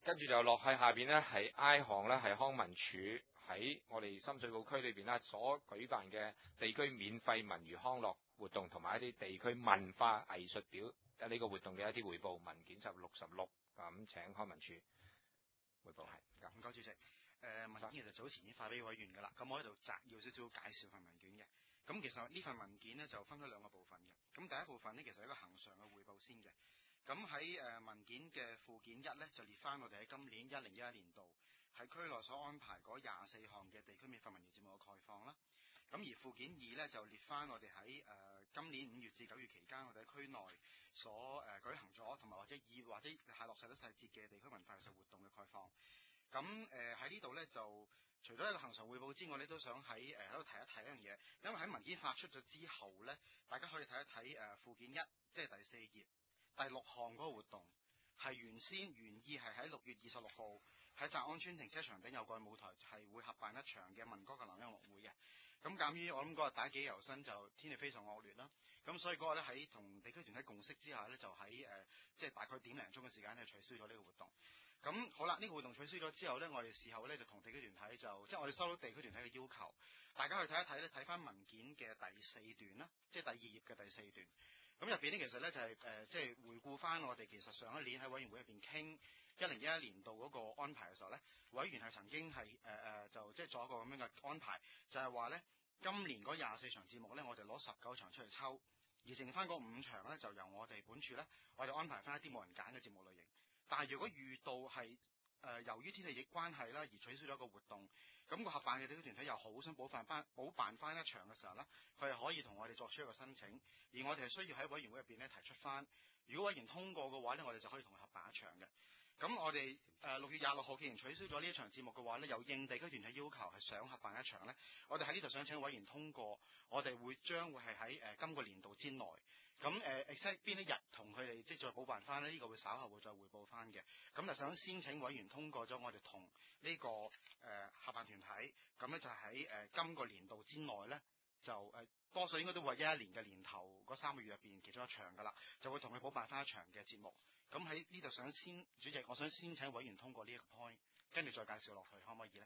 跟住就落去下邊呢，係 I 項呢，係康文署喺我哋深水埗區裏邊呢所舉辦嘅地區免費文娛康樂活動同埋一啲地區文化藝術表呢個活動嘅一啲彙報文件就66，咁請康文署彙報。係唔該主席。文件其實早前已經發俾委員㗎啦，咁我喺度摘要少少介紹份文件嘅。咁其實呢份文件呢，就分咗兩個部分嘅。咁第一部分呢，其實係一個恆常嘅彙報先嘅。咁喺文件嘅附件1呢，就列翻我哋喺今年1011年度喺區內所安排嗰24項嘅地區免費文娛節目嘅概況啦。咁而附件2呢，就列翻我哋喺今年5月至9月期間，我哋喺區內所舉行咗同埋或者係落實咗細節嘅地區文化藝術活動嘅概況。咁喺呢度呢，就除咗一個恆常彙報之外呢，都想喺度提一提一樣嘢，因為喺文件發出咗之後呢，大家可以睇一睇附件1，即係第4頁第6項嗰個活動，係原意係喺6月26號喺澤安邨停車場頂有蓋舞台係會合辦一場嘅民歌嘅流音樂會嘅。咁鑑於我諗嗰日大家記憶猶新，就天氣非常惡劣啦，咁所以嗰日呢，喺同地區團體共識之下呢，就喺即係大概點零鐘嘅時間呢，取消咗呢個活動。咁好啦，呢個活動取消咗之後呢，我哋事後呢就同地區團體即係我哋收到地區團體嘅要求，大家去睇一睇呢，睇翻文件嘅第4段啦，即係第2頁嘅第4段。咁入邊呢，其實呢就係即係回顧翻我哋其實上一年喺委員會入邊傾1011年度嗰個安排嘅時候呢，委員係曾經係就即係做一個咁樣嘅安排，就係話呢，今年嗰24場節目呢，我哋攞19場出嚟抽，而剩翻嗰5場呢，就由我哋本處呢，我哋安排翻一啲冇人揀嘅節目類型。但係如果遇到係由於天氣關係啦而取消咗個活動，咁個合辦嘅地區團體又好想補辦翻一場嘅時候呢，佢係可以同我哋作出一個申請，而我哋係需要喺委員會入邊呢提出翻，如果委員通過嘅話呢，我哋就可以同佢合辦一場嘅。咁我哋6月26號既然取消咗呢一場節目嘅話呢，又應地區團體要求係想合辦一場呢，我哋喺呢度想請委員通過，我哋將會係喺今個年度之內。咁exact 邊一日同佢哋即係再補辦翻呢？呢個會稍後會再彙報翻嘅。咁就想先請委員通過咗，我哋同呢個合辦團體，咁呢就喺今個年度之內呢，就多數應該都會喺11年嘅年頭嗰3個月入邊其中一場噶啦，就會同佢補辦翻一場嘅節目。咁喺呢度主席，我想先請委員通過呢一個 point， 跟住再介紹落去，可唔可以呢？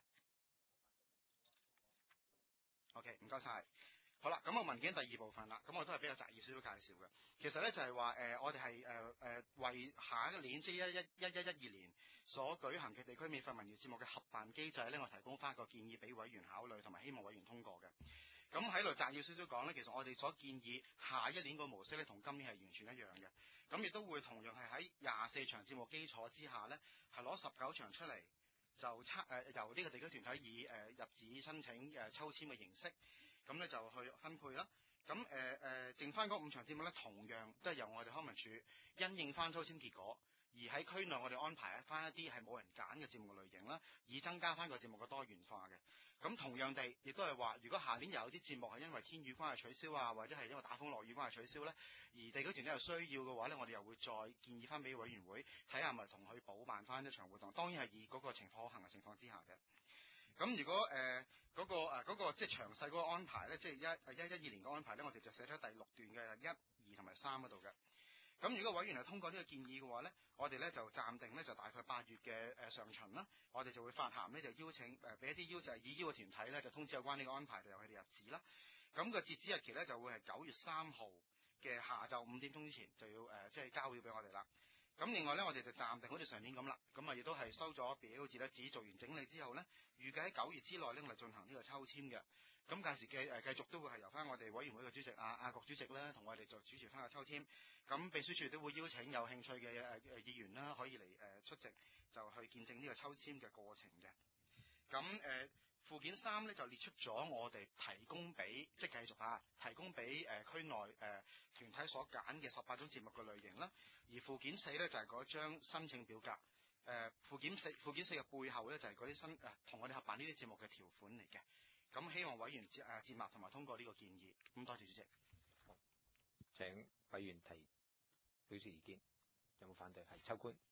OK， 唔該晒。好啦，咁個文件第2部分啦，咁我都係比較摘要少少介紹嘅。其實呢，就係話我哋係為下一年即係1112年所舉行嘅地區免費文娛節目嘅合辦機制呢，我提供翻一個建議俾委員考慮，同埋希望委員通過嘅。咁喺度摘要少少講呢，其實我哋所建議下一年個模式呢，同今年係完全一樣嘅。咁亦都會同樣係喺24場節目基礎之下呢，係攞19場出嚟。就由呢個地區團體以入紙申請抽籤嘅形式，咁呢就去分配啦。咁剩翻嗰5場節目呢，同樣都係由我哋康文署因應翻抽籤結果，而喺區內我哋安排翻一啲係冇人揀嘅節目類型啦，以增加翻個節目嘅多元化嘅。咁同樣地，亦都係話，如果下年有啲節目係因為天雨關係取消啊，或者係因為打風落雨關係取消呢，而地區團體有需要嘅話呢，我哋又會再建議翻俾委員會睇下，咪同佢補辦翻一場活動。當然係以嗰個情況可行嘅情況之下嘅。咁如果嗰個即係詳細嗰個安排呢，即係1112年嘅安排呢，我哋就寫咗第6段嘅1、2同埋3嗰度嘅。咁如果委員係通過呢個建議嘅話呢，我哋呢就暫定呢就大概8月嘅上旬啦，我哋就會發函呢就邀請俾一啲以邀嘅團體呢就通知有關呢個安排，就由佢哋入紙啦。咁個截止日期呢就會係9月3號嘅下晝5點鐘之前就要即係交表俾我哋啦。咁另外呢，我哋就暫定好似上年咁啦，咁啊亦都係收咗表字咧，紙做完整理之後呢，預計喺9月之內呢，我哋進行呢個抽籤嘅。咁屆時繼續都會係由翻我哋委員會嘅主席阿郭主席呢，同我哋就主持翻個抽籤。咁秘書處都會邀請有興趣嘅議員啦，可以嚟出席，就去見證呢個抽籤嘅過程嘅。咁附件3呢，就列出咗我哋提供俾即係繼續提供俾區內團體所揀嘅18種節目嘅類型啦。而附件4呢，就係嗰張申請表格。附件4嘅背後呢，就係嗰啲同我哋合辦呢啲節目嘅條款嚟嘅。咁希望委員接納同埋通過呢個建議。咁多謝主席。 好，請委員表示意見。有冇反對？係秋官。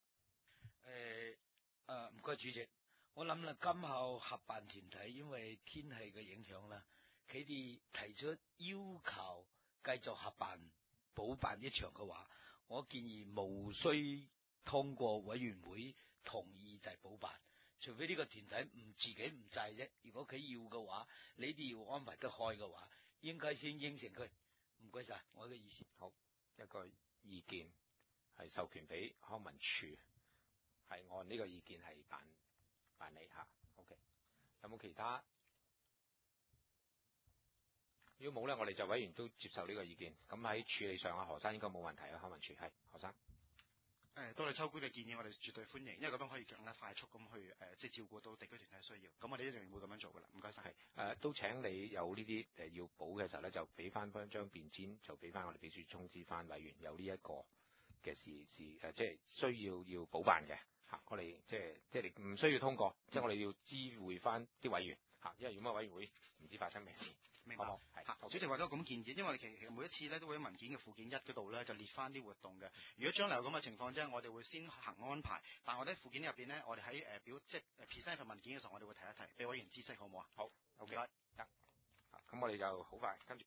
唔該主席。我諗啦，今後合辦團體因為天氣嘅影響啦，佢哋提出要求繼續合辦補辦一場嘅話，我建議無需通過委員會同意就係補辦，除非呢個團體自己唔制啫。如果佢要嘅話，你哋要安排得開嘅話，應該先應承佢。唔該晒，我嘅意思。 好，一個意見係授權俾康文署，係按呢個意見係辦理嚇。OK， 有冇其他？如果冇咧，我哋就委員都接受呢個意見。咁喺處理上，何生應該冇問題啊。康文署係何生。 多謝秋官嘅建議，我哋絕對歡迎，因為咁樣可以更加快速咁去即係照顧到地區團體嘅需要。咁我哋一定會咁樣做噶啦。唔該晒。 都請你有呢啲要補嘅時候咧，就俾翻張便籤，就俾翻我哋秘書通知翻委員有呢一個嘅即係需要補辦嘅嚇。我哋即係你唔需要通過，即係我哋要知會翻啲委員嚇，因為如果委員會唔知發生咩事。 明白。係，主席為咗咁建議，因為我哋其實每一次咧都會喺文件嘅附件1嗰度咧就列翻啲活動嘅。如果將來有咁嘅情況啫，我哋會先行安排。但係我哋喺附件入邊咧，我哋喺即係 present 份文件嘅時候，我哋會提一提，俾委員知悉，好唔好啊？ 好 ，OK，得。咁我哋就好快跟住。